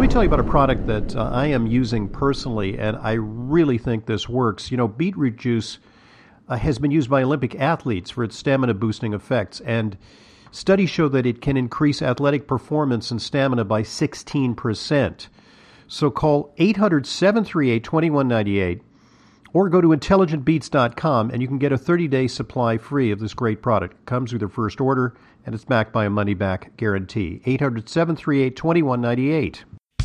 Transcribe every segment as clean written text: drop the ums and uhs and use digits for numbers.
me tell you about a product that I am using personally, and I really think this works. You know, beetroot juice has been used by Olympic athletes for its stamina boosting effects, and studies show that it can increase athletic performance and stamina by 16%. So call 800-738-2198 or go to intelligentbeats.com and you can get a 30-day supply free of this great product. It comes with your first order and it's backed by a money-back guarantee. 800-738-2198.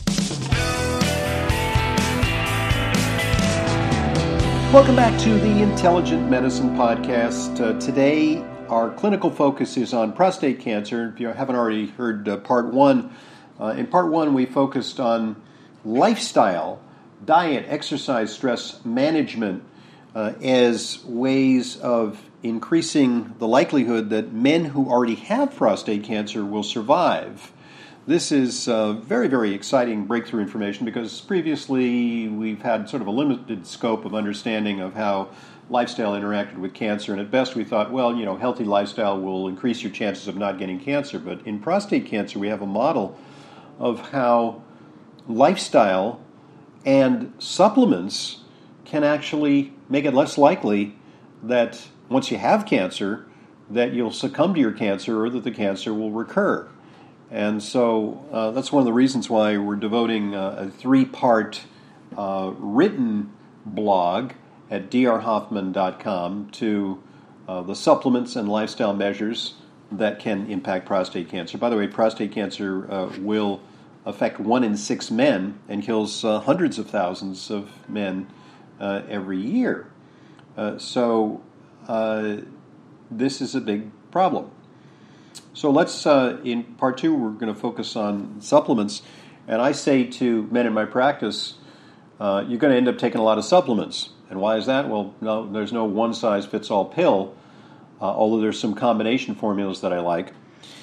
Welcome back to the Intelligent Medicine Podcast. Today, our clinical focus is on prostate cancer. If you haven't already heard part one, in part one we focused on lifestyle, diet, exercise, stress management as ways of increasing the likelihood that men who already have prostate cancer will survive. This is very, very exciting breakthrough information because previously we've had sort of a limited scope of understanding of how lifestyle interacted with cancer, and at best we thought, well, you know, healthy lifestyle will increase your chances of not getting cancer. But in prostate cancer, we have a model of how lifestyle and supplements can actually make it less likely that once you have cancer, that you'll succumb to your cancer or that the cancer will recur. And so that's one of the reasons why we're devoting a 3-part written blog at drhoffman.com to the supplements and lifestyle measures that can impact prostate cancer. By the way, prostate cancer will affect 1 in 6 men and kills hundreds of thousands of men every year. So this is a big problem. So let's, in part 2, we're going to focus on supplements. And I say to men in my practice, you're going to end up taking a lot of supplements. And why is that? Well, no, there's no one-size-fits-all pill, although there's some combination formulas that I like.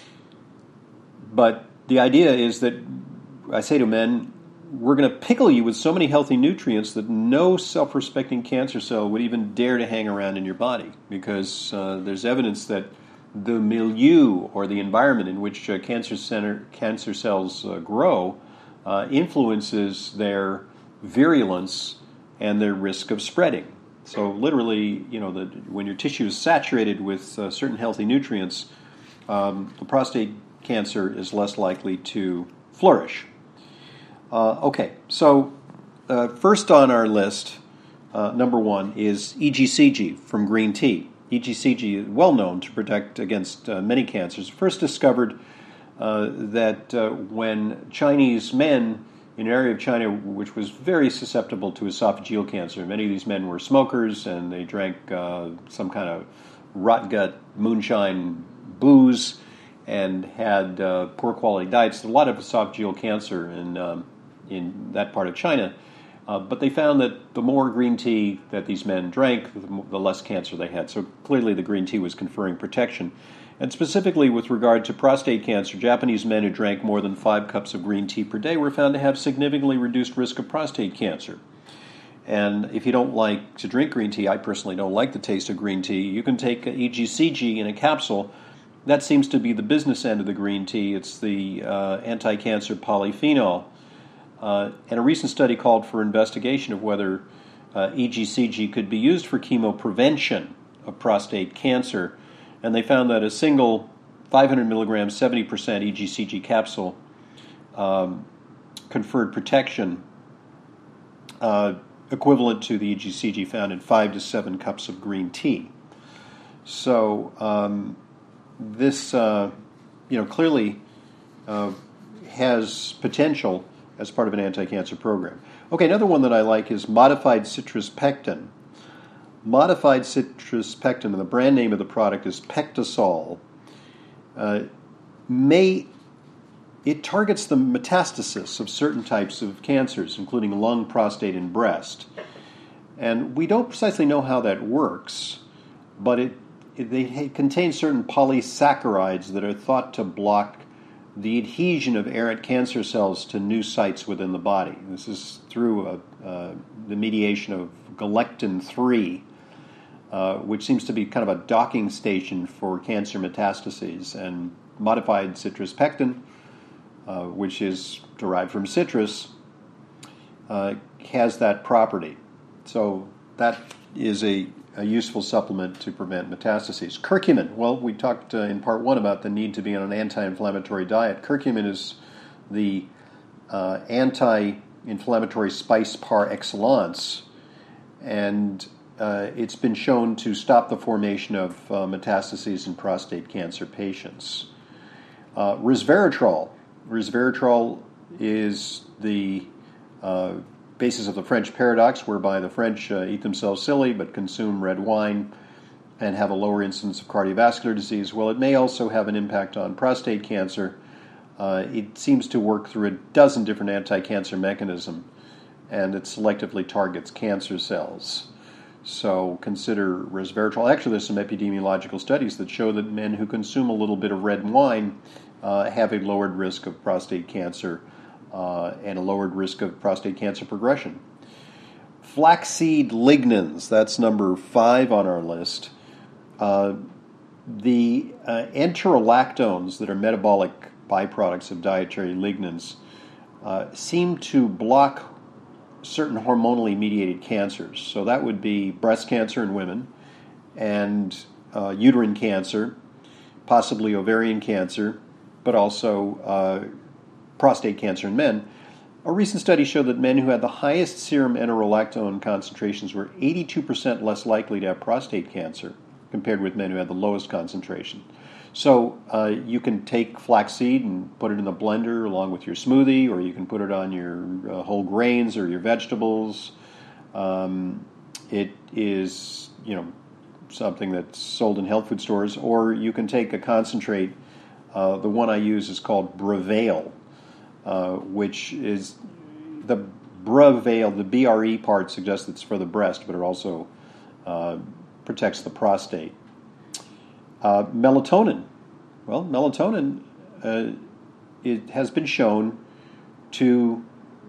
But the idea is that I say to men, we're going to pickle you with so many healthy nutrients that no self-respecting cancer cell would even dare to hang around in your body, because there's evidence that the milieu or the environment in which cancer cells grow influences their virulence and their risk of spreading. So literally, you know, when your tissue is saturated with certain healthy nutrients, the prostate cancer is less likely to flourish. Okay, so first on our list, number 1 is EGCG from green tea. EGCG is well known to protect against many cancers. First discovered that when Chinese men in an area of China which was very susceptible to esophageal cancer, many of these men were smokers and they drank some kind of rot gut moonshine booze and had poor quality diets. There's a lot of esophageal cancer in that part of China. But they found that the more green tea that these men drank, the less cancer they had. So clearly the green tea was conferring protection. And specifically with regard to prostate cancer, Japanese men who drank more than 5 cups of green tea per day were found to have significantly reduced risk of prostate cancer. And if you don't like to drink green tea, I personally don't like the taste of green tea, you can take EGCG in a capsule. That seems to be the business end of the green tea. It's the anti-cancer polyphenol. And a recent study called for investigation of whether EGCG could be used for chemoprevention of prostate cancer. And they found that a single 500 milligram, 70% EGCG capsule conferred protection equivalent to the EGCG found in 5 to 7 cups of green tea. So this, clearly has potential as part of an anti-cancer program. Okay, another one that I like is modified citrus pectin. Modified citrus pectin, and the brand name of the product is Pectisol. It targets the metastasis of certain types of cancers, including lung, prostate, and breast. And we don't precisely know how that works, but it contains certain polysaccharides that are thought to block the adhesion of errant cancer cells to new sites within the body. This is through the mediation of galectin-3, which seems to be kind of a docking station for cancer metastases. And modified citrus pectin which is derived from citrus, has that property. So that is a useful supplement to prevent metastases. Curcumin. Well, we talked in part one about the need to be on an anti-inflammatory diet. Curcumin is the anti-inflammatory spice par excellence, and it's been shown to stop the formation of metastases in prostate cancer patients. Resveratrol. Resveratrol is the basis of the French paradox, whereby the French eat themselves silly but consume red wine and have a lower incidence of cardiovascular disease. Well, it may also have an impact on prostate cancer. It seems to work through a dozen different anti-cancer mechanisms, and it selectively targets cancer cells. So consider resveratrol. Actually, there's some epidemiological studies that show that men who consume a little bit of red wine have a lowered risk of prostate cancer and a lowered risk of prostate cancer progression. Flaxseed lignans, that's number 5 on our list. The enterolactones that are metabolic byproducts of dietary lignans seem to block certain hormonally mediated cancers. So that would be breast cancer in women and uterine cancer, possibly ovarian cancer, but also prostate cancer in men. A recent study showed that men who had the highest serum enterolactone concentrations were 82% less likely to have prostate cancer compared with men who had the lowest concentration. So you can take flaxseed and put it in the blender along with your smoothie, or you can put it on your whole grains or your vegetables. It is, something that's sold in health food stores, or you can take a concentrate. The one I use is called Brevale, which is the Brevale. The BRE part suggests it's for the breast, but it also protects the prostate. Melatonin. Well, melatonin, it has been shown to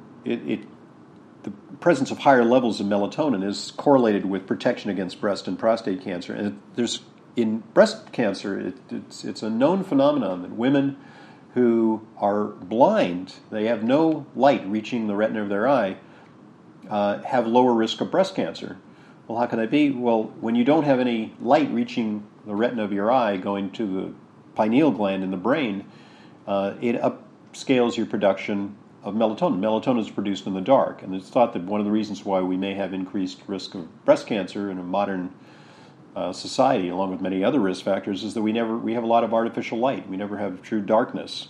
the presence of higher levels of melatonin is correlated with protection against breast and prostate cancer. And in breast cancer, it's a known phenomenon that women who are blind, they have no light reaching the retina of their eye, have lower risk of breast cancer. Well, how can that be? Well, when you don't have any light reaching the retina of your eye going to the pineal gland in the brain, it upscales your production of melatonin. Melatonin is produced in the dark, and it's thought that one of the reasons why we may have increased risk of breast cancer in a modern society, along with many other risk factors, is that we have a lot of artificial light. We never have true darkness.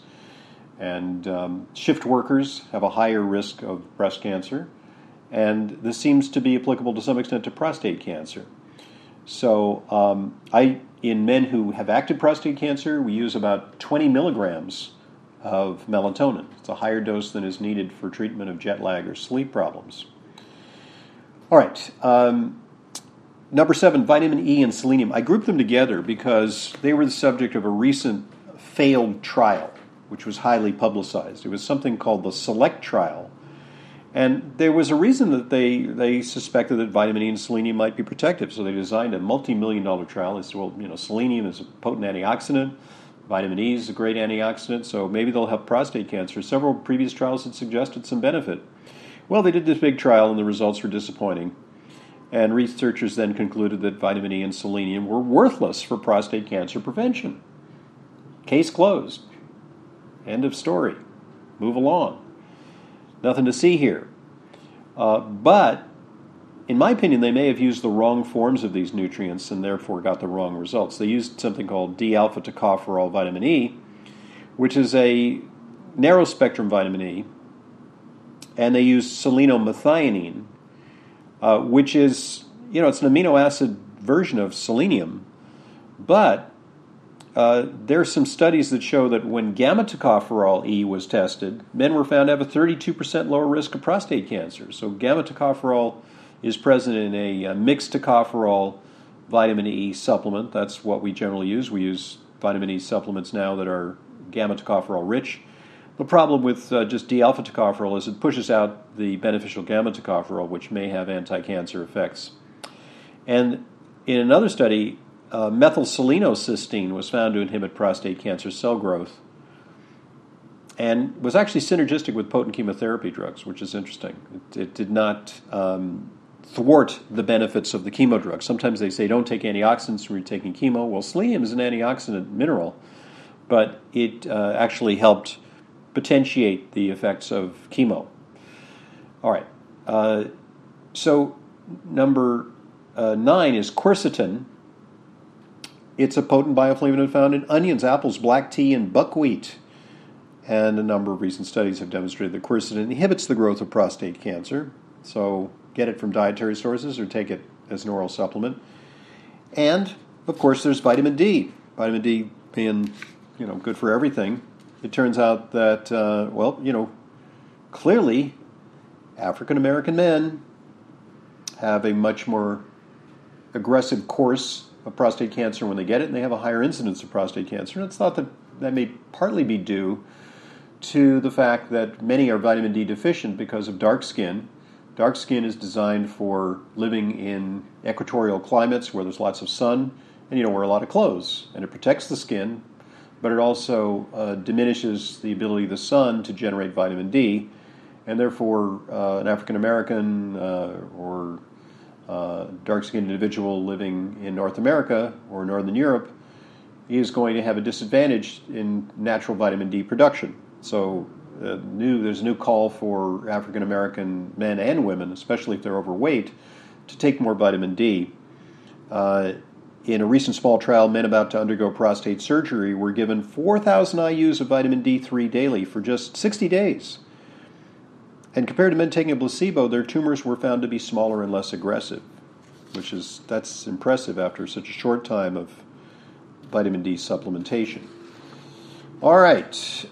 And shift workers have a higher risk of breast cancer, and this seems to be applicable to some extent to prostate cancer. So in men who have active prostate cancer, we use about 20 milligrams of melatonin. It's a higher dose than is needed for treatment of jet lag or sleep problems. All right. Number 7, vitamin E and selenium. I grouped them together because they were the subject of a recent failed trial, which was highly publicized. It was something called the SELECT trial. And there was a reason that they suspected that vitamin E and selenium might be protective. So they designed a multi-million-dollar trial. They said, well, selenium is a potent antioxidant. Vitamin E is a great antioxidant, so maybe they'll help prostate cancer. Several previous trials had suggested some benefit. Well, they did this big trial, and the results were disappointing. And researchers then concluded that vitamin E and selenium were worthless for prostate cancer prevention. Case closed. End of story. Move along. Nothing to see here. But, in my opinion, they may have used the wrong forms of these nutrients and therefore got the wrong results. They used something called D-alpha tocopherol vitamin E, which is a narrow-spectrum vitamin E, and they used selenomethionine, which is, it's an amino acid version of selenium, but there are some studies that show that when gamma-tocopherol E was tested, men were found to have a 32% lower risk of prostate cancer. So gamma-tocopherol is present in a mixed tocopherol vitamin E supplement. That's what we generally use. We use vitamin E supplements now that are gamma-tocopherol rich. The problem with just D-alpha tocopherol is it pushes out the beneficial gamma-tocopherol, which may have anti-cancer effects. And in another study, methylselenocysteine was found to inhibit prostate cancer cell growth. and was actually synergistic with potent chemotherapy drugs, which is interesting. It did not thwart the benefits of the chemo drugs. Sometimes they say don't take antioxidants when you're taking chemo. Well, selenium is an antioxidant mineral, but it actually helped potentiate the effects of chemo. All right. So number 9 is quercetin. It's a potent bioflavonoid found in onions, apples, black tea, and buckwheat. And a number of recent studies have demonstrated that quercetin inhibits the growth of prostate cancer. So get it from dietary sources or take it as an oral supplement. And, of course, there's vitamin D. Vitamin D being, good for everything. It turns out that, clearly African American men have a much more aggressive course of prostate cancer when they get it, and they have a higher incidence of prostate cancer. And it's thought that may partly be due to the fact that many are vitamin D deficient because of dark skin. Dark skin is designed for living in equatorial climates where there's lots of sun, and you don't wear a lot of clothes. And it protects the skin, but it also diminishes the ability of the sun to generate vitamin D. And therefore, an African American or dark-skinned individual living in North America or Northern Europe is going to have a disadvantage in natural vitamin D production. So there's a new call for African American men and women, especially if they're overweight, to take more vitamin D. In a recent small trial, men about to undergo prostate surgery were given 4,000 IUs of vitamin D3 daily for just 60 days. And compared to men taking a placebo, their tumors were found to be smaller and less aggressive, that's impressive after such a short time of vitamin D supplementation. All right,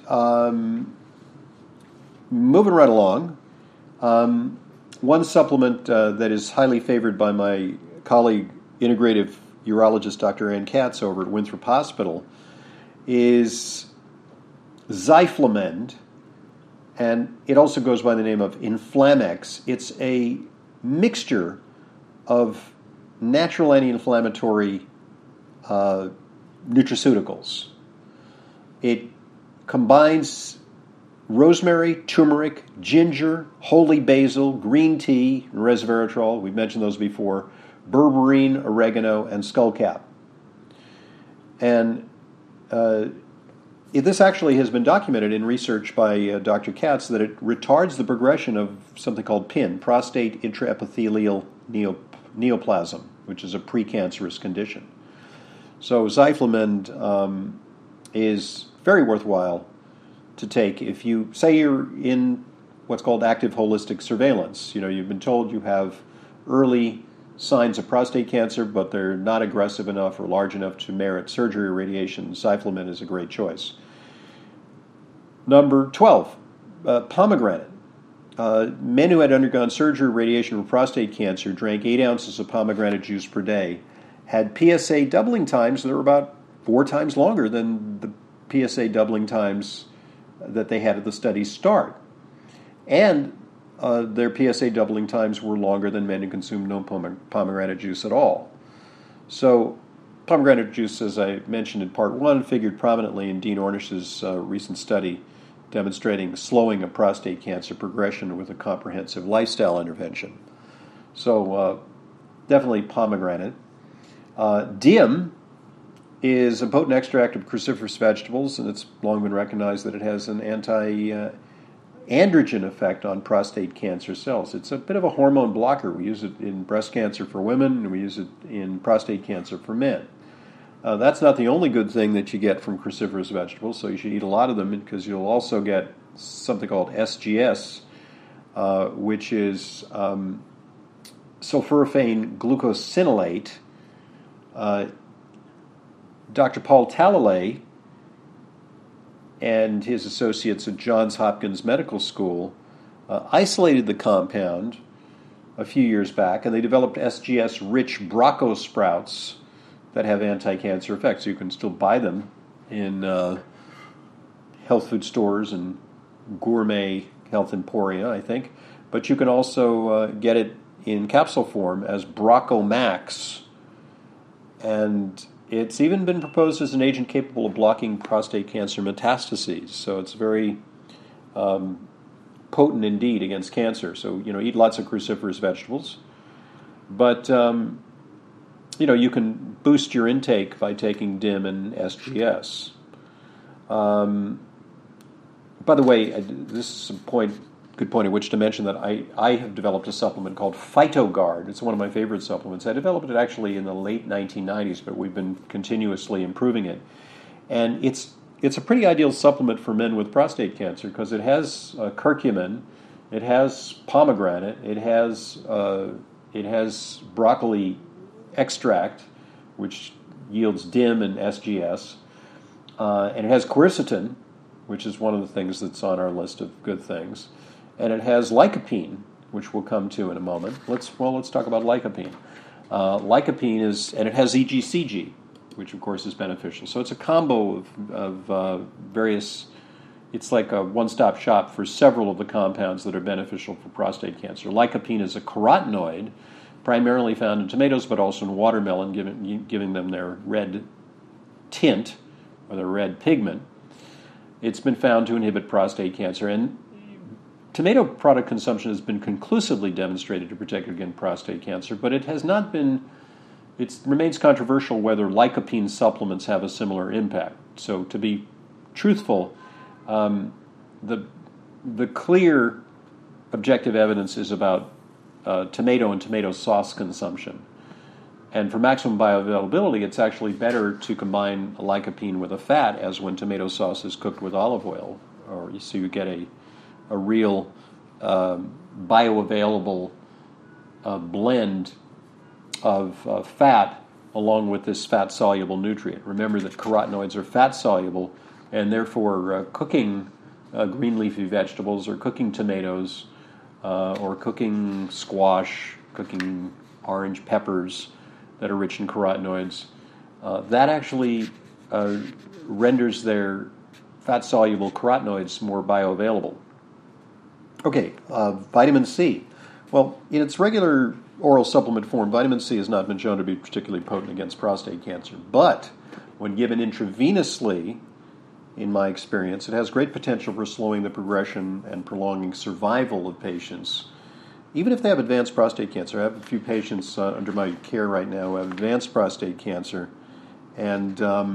moving right along. One supplement that is highly favored by my colleague, integrative urologist Dr. Ann Katz over at Winthrop Hospital, is Zyflamend. And it also goes by the name of Inflamex. It's a mixture of natural anti-inflammatory nutraceuticals. It combines rosemary, turmeric, ginger, holy basil, green tea, and resveratrol. We've mentioned those before. Berberine, oregano, and skullcap. And this actually has been documented in research by Dr. Katz that it retards the progression of something called PIN, prostate intraepithelial neoplasm, which is a precancerous condition. So Zyflamend is very worthwhile to take if you say you're in what's called active holistic surveillance. You've been told you have early signs of prostate cancer, but they're not aggressive enough or large enough to merit surgery or radiation. Zyflamend is a great choice. Number 12, pomegranate. Men who had undergone surgery or radiation for prostate cancer drank 8 ounces of pomegranate juice per day, had PSA doubling times that were about 4 times longer than the PSA doubling times that they had at the study's start. And their PSA doubling times were longer than men who consumed no pomegranate juice at all. So pomegranate juice, as I mentioned in part 1, figured prominently in Dean Ornish's recent study demonstrating slowing of prostate cancer progression with a comprehensive lifestyle intervention. So definitely pomegranate. Diem is a potent extract of cruciferous vegetables, and it's long been recognized that it has an anti-androgen effect on prostate cancer cells. It's a bit of a hormone blocker. We use it in breast cancer for women, and we use it in prostate cancer for men. That's not the only good thing that you get from cruciferous vegetables, so you should eat a lot of them because you'll also get something called SGS, which is sulforaphane glucosinolate. Dr. Paul Talalay and his associates at Johns Hopkins Medical School isolated the compound a few years back, and they developed SGS-rich Braco sprouts that have anti-cancer effects. So you can still buy them in health food stores and gourmet health emporia, I think. But you can also get it in capsule form as Braco Max. And it's even been proposed as an agent capable of blocking prostate cancer metastases. So it's very potent indeed against cancer. So, eat lots of cruciferous vegetables. But, you can boost your intake by taking DIM and SGS. By the way, this is a good point at which to mention that I have developed a supplement called PhytoGuard. It's one of my favorite supplements. I developed it actually in the late 1990s, but we've been continuously improving it. And it's a pretty ideal supplement for men with prostate cancer because it has curcumin, it has pomegranate, it has broccoli extract, which yields DIM and SGS, and it has quercetin, which is one of the things that's on our list of good things, and it has lycopene, which we'll come to in a moment. Let's talk about lycopene. Lycopene and it has EGCG, which of course is beneficial. So it's a combo of various. It's like a one-stop shop for several of the compounds that are beneficial for prostate cancer. Lycopene is a carotenoid, primarily found in tomatoes, but also in watermelon, giving them their red tint or their red pigment. It's been found to inhibit prostate cancer, and tomato product consumption has been conclusively demonstrated to protect against prostate cancer, but it has not been. It remains controversial whether lycopene supplements have a similar impact. So, to be truthful, the clear objective evidence is about tomato and tomato sauce consumption. And for maximum bioavailability, it's actually better to combine a lycopene with a fat, as when tomato sauce is cooked with olive oil, so you get a real bioavailable blend of fat along with this fat-soluble nutrient. Remember that carotenoids are fat-soluble, and therefore cooking green leafy vegetables or cooking tomatoes or cooking squash, cooking orange peppers that are rich in carotenoids, that actually renders their fat-soluble carotenoids more bioavailable. Okay, vitamin C. Well, in its regular oral supplement form, vitamin C has not been shown to be particularly potent against prostate cancer. But when given intravenously, in my experience, it has great potential for slowing the progression and prolonging survival of patients, even if they have advanced prostate cancer. I have a few patients under my care right now who have advanced prostate cancer, and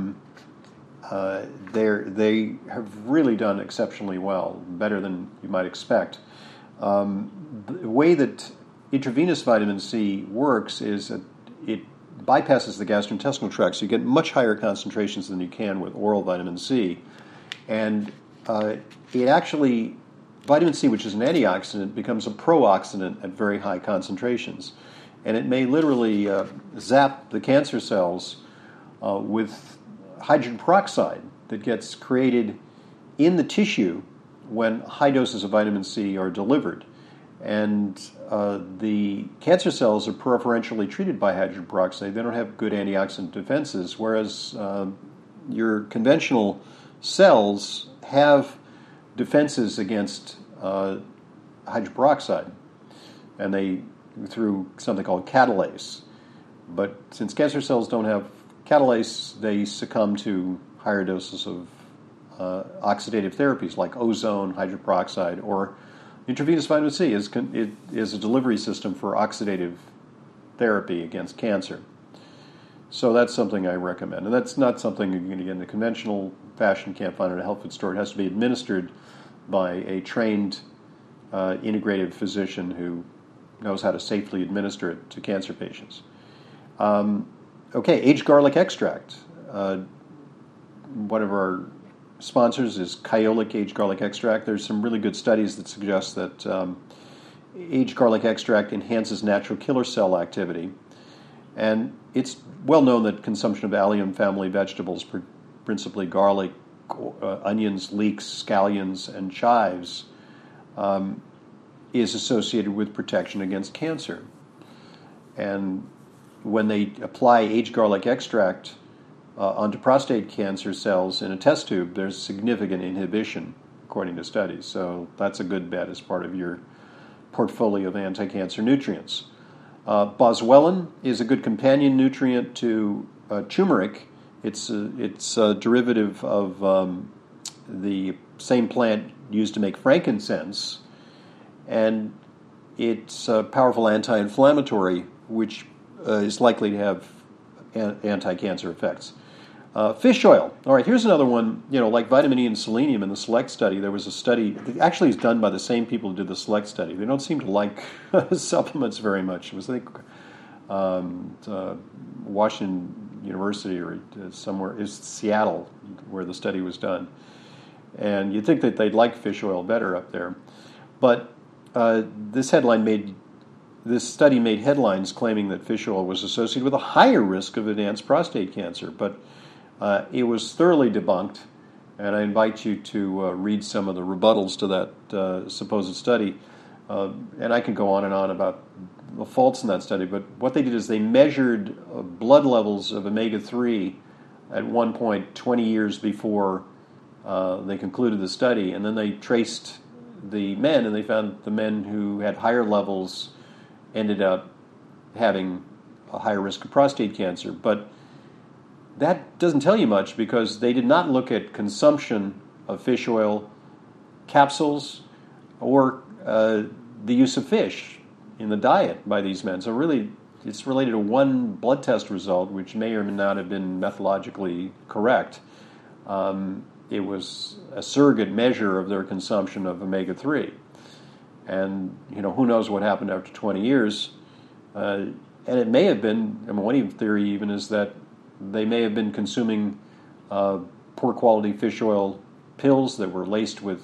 they have really done exceptionally well, better than you might expect. The way that intravenous vitamin C works is that it bypasses the gastrointestinal tract, so you get much higher concentrations than you can with oral vitamin C. And it actually, vitamin C, which is an antioxidant, becomes a pro-oxidant at very high concentrations. And it may literally zap the cancer cells with hydrogen peroxide that gets created in the tissue when high doses of vitamin C are delivered. And the cancer cells are preferentially treated by hydrogen peroxide. They don't have good antioxidant defenses, whereas your conventional cells have defenses against hydrogen peroxide, and they through something called catalase. But since cancer cells don't have catalase, they succumb to higher doses of oxidative therapies like ozone, hydrogen peroxide, or intravenous vitamin C is a delivery system for oxidative therapy against cancer. So that's something I recommend. And that's not something you're going to get in the conventional fashion, can't find it at a health food store. It has to be administered by a trained integrative physician who knows how to safely administer it to cancer patients. Okay, aged garlic extract. One of our sponsors is Kyolic aged garlic extract. There's some really good studies that suggest that aged garlic extract enhances natural killer cell activity. And it's well known that consumption of allium family vegetables, principally garlic, onions, leeks, scallions, and chives, is associated with protection against cancer. And when they apply aged garlic extract onto prostate cancer cells in a test tube, there's significant inhibition, according to studies. So that's a good bet as part of your portfolio of anti-cancer nutrients. Boswellia is a good companion nutrient to turmeric. It's a derivative of the same plant used to make frankincense, and it's a powerful anti-inflammatory, which is likely to have anti-cancer effects. Fish oil. All right, here's another one. Like vitamin E and selenium in the SELECT study, there was a study that actually is done by the same people who did the SELECT study. They don't seem to like supplements very much. It was, I think, Washington University or somewhere, is Seattle, where the study was done. And you'd think that they'd like fish oil better up there. But this study made headlines claiming that fish oil was associated with a higher risk of advanced prostate cancer. But it was thoroughly debunked, and I invite you to read some of the rebuttals to that supposed study. And I can go on and on about the faults in that study, but what they did is they measured blood levels of omega-3 at one point 20 years before they concluded the study, and then they traced the men, and they found the men who had higher levels ended up having a higher risk of prostate cancer. But that doesn't tell you much, because they did not look at consumption of fish oil capsules or the use of fish in the diet by these men. So really, it's related to one blood test result, which may or may not have been methodologically correct. It was a surrogate measure of their consumption of omega-3. And, who knows what happened after 20 years. And it may have been, one theory even is that they may have been consuming poor quality fish oil pills that were laced with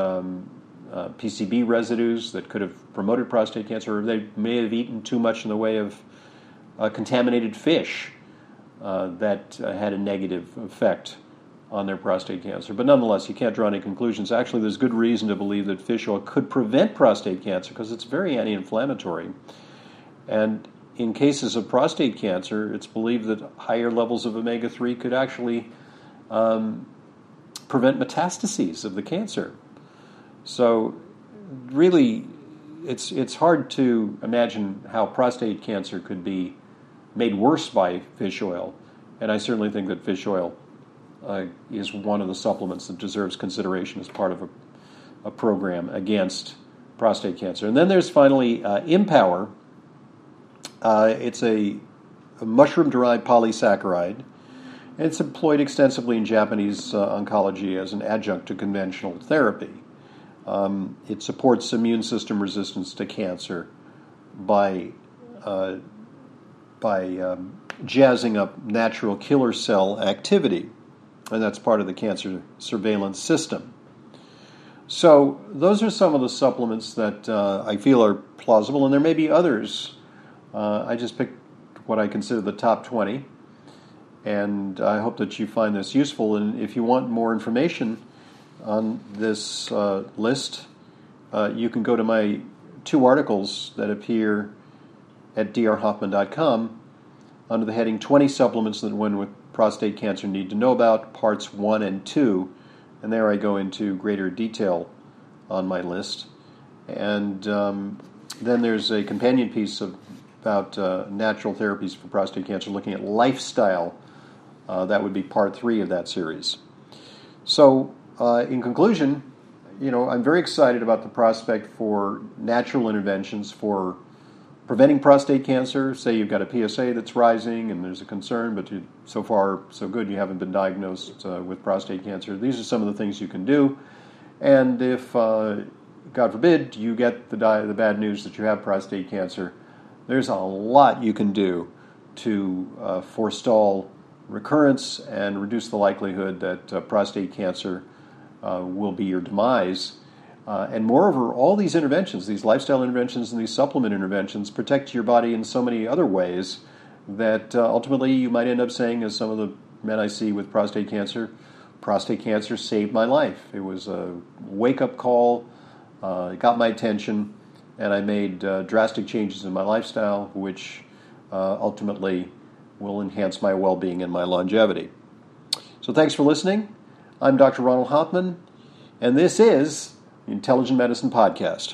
PCB residues that could have promoted prostate cancer, or they may have eaten too much in the way of contaminated fish that had a negative effect on their prostate cancer. But nonetheless, you can't draw any conclusions. Actually, there's good reason to believe that fish oil could prevent prostate cancer because it's very anti-inflammatory. And in cases of prostate cancer, it's believed that higher levels of omega-3 could actually prevent metastases of the cancer. So really, it's hard to imagine how prostate cancer could be made worse by fish oil. And I certainly think that fish oil is one of the supplements that deserves consideration as part of a program against prostate cancer. And then there's finally Empower. It's a mushroom-derived polysaccharide, and it's employed extensively in Japanese oncology as an adjunct to conventional therapy. It supports immune system resistance to cancer by jazzing up natural killer cell activity, and that's part of the cancer surveillance system. So those are some of the supplements that I feel are plausible, and there may be others. I just picked what I consider the top 20, and I hope that you find this useful. And if you want more information on this list, you can go to my 2 articles that appear at drhoffman.com under the heading 20 Supplements That Women with Prostate Cancer Need to Know About, Parts 1 and 2. And there I go into greater detail on my list. And then there's a companion piece about natural therapies for prostate cancer, looking at lifestyle. That would be part 3 of that series. So, in conclusion, I'm very excited about the prospect for natural interventions for preventing prostate cancer. Say you've got a PSA that's rising and there's a concern, but so far so good, you haven't been diagnosed with prostate cancer. These are some of the things you can do. And if, God forbid, you get the bad news that you have prostate cancer, there's a lot you can do to forestall recurrence and reduce the likelihood that prostate cancer will be your demise. And moreover, all these interventions, these lifestyle interventions and these supplement interventions, protect your body in so many other ways that ultimately you might end up saying, as some of the men I see with prostate cancer saved my life. It was a wake-up call. It got my attention, and I made drastic changes in my lifestyle, which ultimately will enhance my well-being and my longevity. So thanks for listening. I'm Dr. Ronald Hoffman, and this is the Intelligent Medicine Podcast.